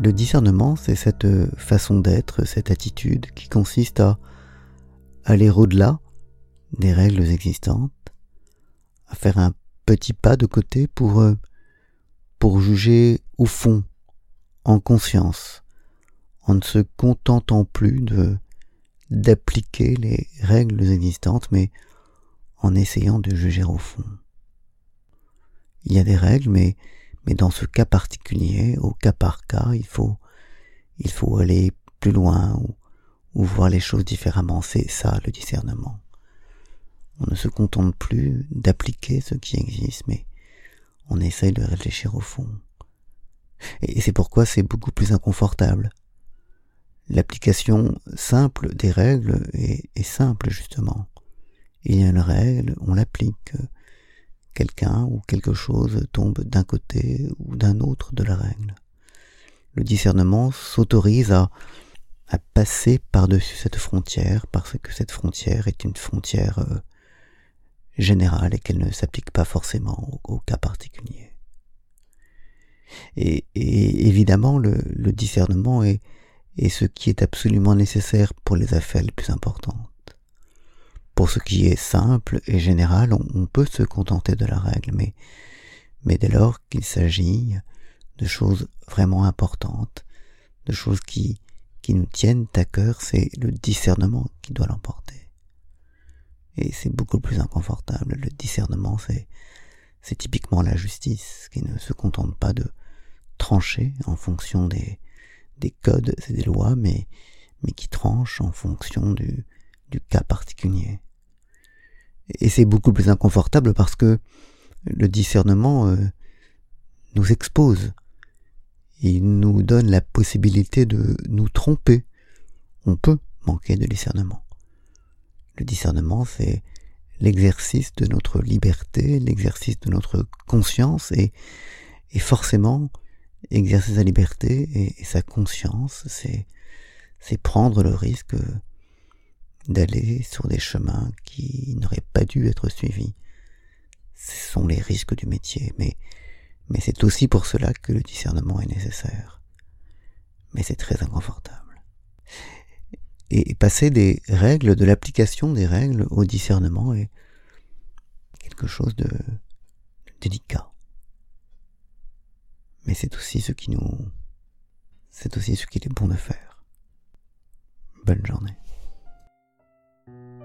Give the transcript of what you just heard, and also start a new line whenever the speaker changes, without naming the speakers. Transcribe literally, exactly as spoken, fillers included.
Le discernement, c'est cette façon d'être, cette attitude qui consiste à aller au-delà des règles existantes, à faire un petit pas de côté pour, pour juger au fond, en conscience, en ne se contentant plus de d'appliquer les règles existantes, mais en essayant de juger au fond. Il y a des règles, mais, mais dans ce cas particulier, au cas par cas, il faut, il faut aller plus loin ou, ou voir les choses différemment. C'est ça le discernement. On ne se contente plus d'appliquer ce qui existe, mais on essaye de réfléchir au fond. Et c'est pourquoi c'est beaucoup plus inconfortable. L'application simple des règles est, est simple, justement. Il y a une règle, on l'applique. Quelqu'un ou quelque chose tombe d'un côté ou d'un autre de la règle. Le discernement s'autorise à, à passer par-dessus cette frontière, parce que cette frontière est une frontière euh, générale et qu'elle ne s'applique pas forcément au, au cas particulier. Et, et évidemment, le, le discernement est, est ce qui est absolument nécessaire pour les affaires les plus importantes. Pour ce qui est simple et général, on, on peut se contenter de la règle, mais, mais dès lors qu'il s'agit de choses vraiment importantes, de choses qui, qui nous tiennent à cœur, c'est le discernement qui doit l'emporter. Et c'est beaucoup plus inconfortable. Le discernement, c'est, c'est typiquement la justice, qui ne se contente pas de trancher en fonction des, des codes et des lois, mais, mais qui tranche en fonction du, du cas particulier. Et c'est beaucoup plus inconfortable parce que le discernement euh, nous expose. Il nous donne la possibilité de nous tromper. On peut manquer de discernement. Le discernement, c'est l'exercice de notre liberté, l'exercice de notre conscience et, et forcément, exercer sa liberté et, et sa conscience, c'est, c'est prendre le risque d'aller sur des chemins qui n'auraient pas dû être suivis. Ce sont les risques du métier, mais, mais c'est aussi pour cela que le discernement est nécessaire. Mais c'est très inconfortable. Et, et passer des règles, de l'application des règles au discernement est quelque chose de délicat. Mais c'est aussi ce qui nous, c'est aussi ce qu'il est bon de faire. Bonne journée.